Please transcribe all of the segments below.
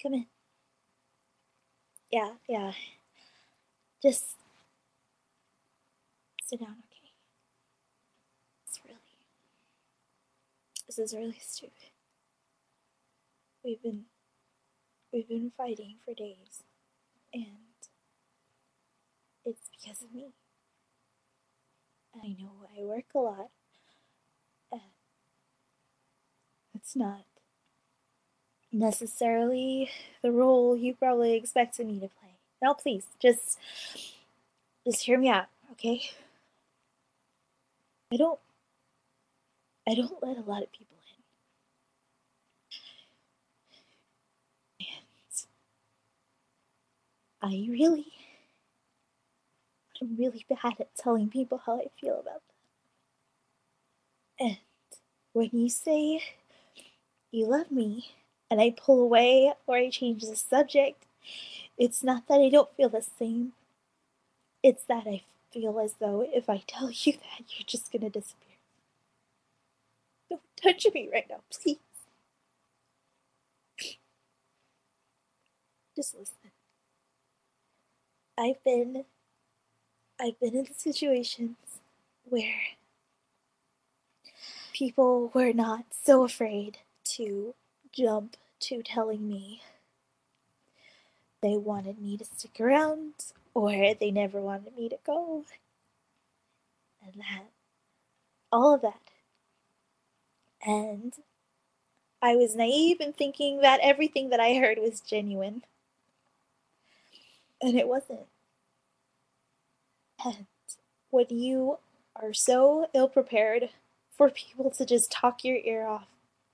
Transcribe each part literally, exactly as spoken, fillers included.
Come in. Yeah, yeah. Just sit down, okay? It's really. This is really stupid. We've been. We've been fighting for days, and it's because of me. I know I work a lot, and it's not necessarily the role you probably expected me to play. Now, please, just. Just hear me out, okay? I don't. I don't let a lot of people in. And I really. I'm really bad at telling people how I feel about them. And when you say you love me, and I pull away or I change the subject, it's not that I don't feel the same. It's that I feel as though if I tell you that, you're just gonna disappear. Don't touch me right now, please. Just listen. I've been I've been in situations where people were not so afraid to jump to telling me they wanted me to stick around or they never wanted me to go. And that, all of that. And I was naive in thinking that everything that I heard was genuine. And it wasn't. And when you are so ill prepared for people to just talk your ear off,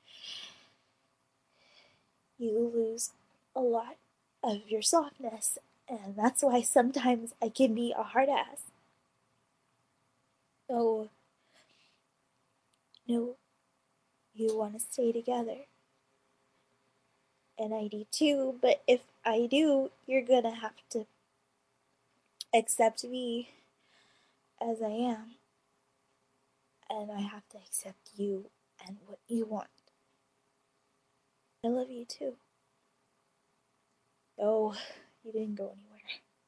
you lose a lot of your softness. And that's why sometimes I can be a hard ass. So, no, you want to stay together. And I do too, but if I do, you're gonna have to accept me as I am. And I have to accept you and what you want. I love you too. Oh, you didn't go anywhere.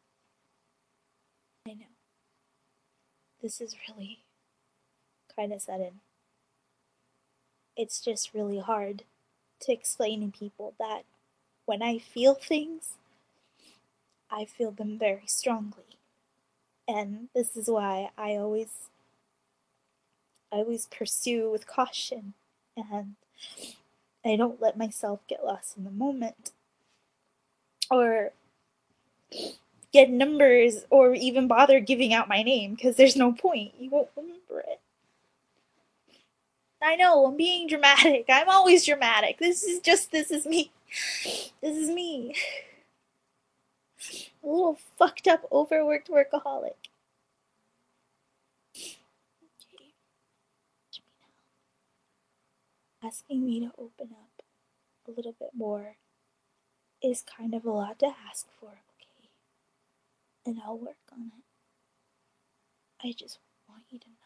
I know. This is really kind of sudden. It's just really hard to explain to people that when I feel things, I feel them very strongly. And this is why I always I always pursue with caution and I don't let myself get lost in the moment or get numbers or even bother giving out my name because there's no point. You won't remember it. I know, I'm being dramatic. I'm always dramatic. This is just, this is me. This is me. A little fucked up, overworked workaholic. Okay. Asking me to open up a little bit more is kind of a lot to ask for, okay? And I'll work on it. I just want you to know